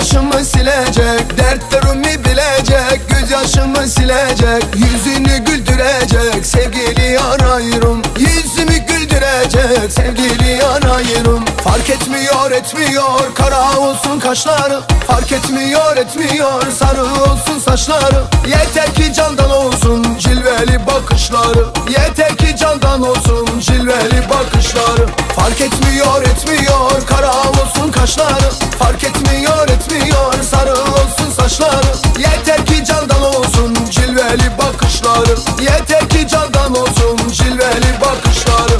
yaşımı silecek, dertlerimi bilecek, gözyaşımı silecek, yüzünü güldürecek, sevgili arıyorum. Yüzümü güldürecek, sevgili arıyorum. Fark etmiyor etmiyor kara olsun kaşları, fark etmiyor etmiyor sarı olsun saçları. Yeter ki candan olsun cilveli bakışları, yeter ki candan olsun cilveli bakışları. Fark etmiyor etmiyor kara olsun kaşları, fark etmiyor etmiyor sarı olsun saçları. Yeter ki candan olsun cilveli bakışları, yeter ki candan olsun cilveli bakışları.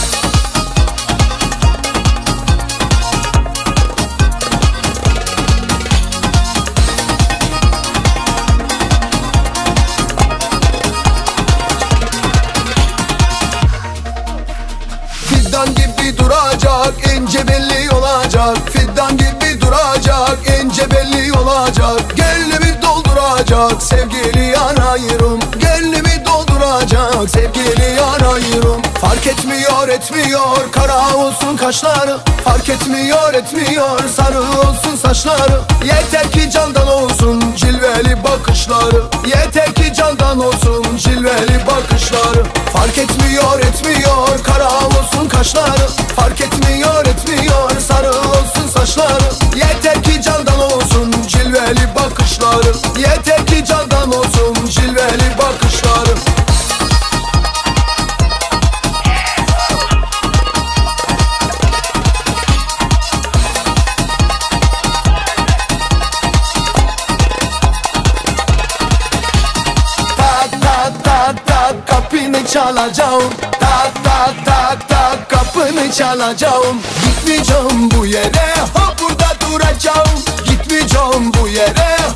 Fidan gibi duracak, ince belli olacak. Fidan gibi duracak, ince belli olacak. Gönlümü dolduracak, sevgili arıyorum. Gönlümü dolduracak, sevgili arıyorum. Fark etmiyor etmiyor kara olsun kaşları, fark etmiyor etmiyor sarı olsun saçları. Yeter ki candan olsun cilveli bakışları, yeter ki candan olsun cilveli bakışları. Fark etmiyor etmiyor kara olsun kaşları, fark etmiyor etmiyor sarı olsun saçları. Yeter ki candan olsun cilveli bakışları, yeter ki candan olsun cilveli bakışları. Kapını çalacağım, tak tak tak tak kapını çalacağım. Gitmeyeceğim bu yere, ha burada duracağım. Gitmeyeceğim bu yere,